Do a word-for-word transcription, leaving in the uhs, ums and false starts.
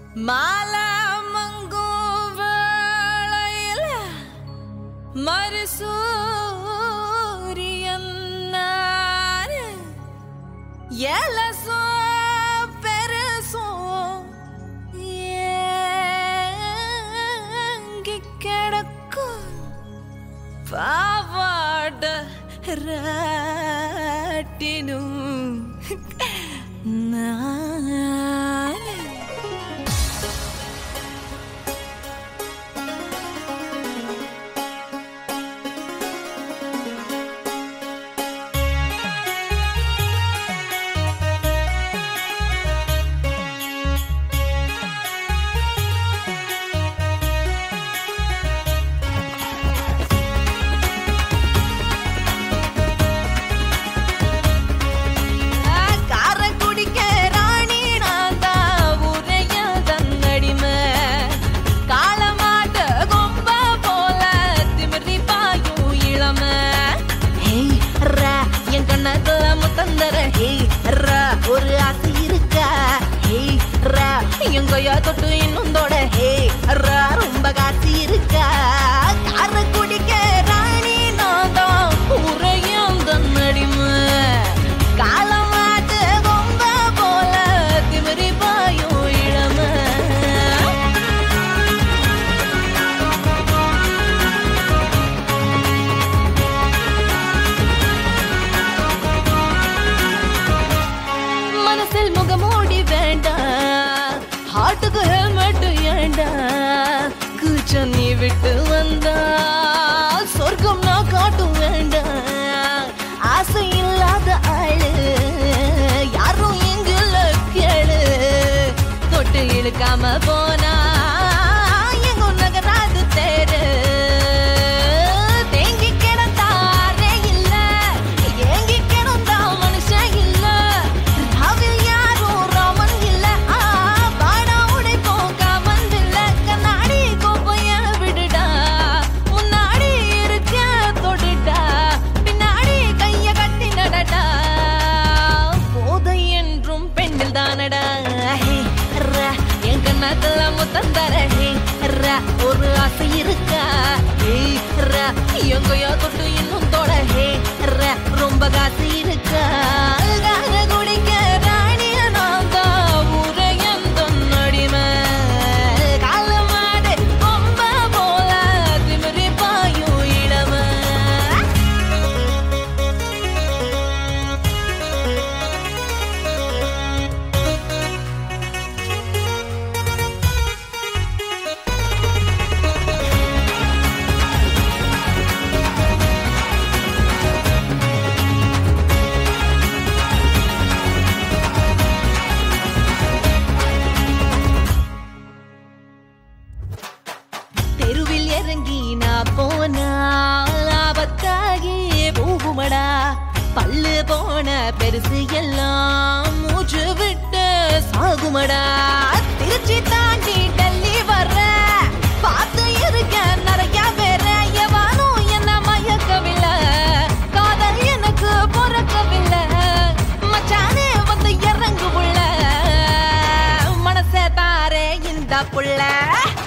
மாலை மங்கும் வேளையில மறுசூரியன் நானு எலசோ பெருசோ ஏங்கி கிடக்கும் பாவாட ராட்டினும் நானு ஒரு ஆசை இருக்கா எங்கயா தொட்டு இன்னும் தொட ரொம்ப காசு இருக்கா கார குடிக்க ராணி நாதான் உரையும் தன்னடிமை காலமாட்டு கொம்ப போல திமிரி பாயும் இளமை மனசில் முகமூடி வேண்டாம் ஹார்ட்டுக்கு ஹெல்மெட் ஏண்டா கூச்சம் நீ விட்டு வந்தா சொர்க்கம் நான் காட்டும் வேண்டாம் ஆசை இல்லாத ஆளு யாரும் எங்குல கேளு தொட்டு இழுக்காம போனா எங்கும் நகராது தேரு ஒரு ஆசை இருக்கா எங்கயோ தொட்டு இன்னும் தொட ரொம்ப காசு இருக்கா குடிக்க ராணிய நான் தான் உரையன் தொன்னடிமை காலமாடு கொம்ப போல திமிரி பாயும் இளமை தெருவில் இறங்கி நான் போனா ஆபத்தாகி போகுமடா பல்லு போன பெருசு எல்லாம் மூச்சு விட்டு சாகுமடா திருச்சி தாண்டி டெல்லி வர்ற பார்த்து இருக்க நிறைய பேர எவனும் என்ன மயக்கவில்லை காதல் எனக்கு பொறக்கவில்லை மச்சானே வந்து இறங்கு புள்ள மனசே தாரே இந்த புள்ள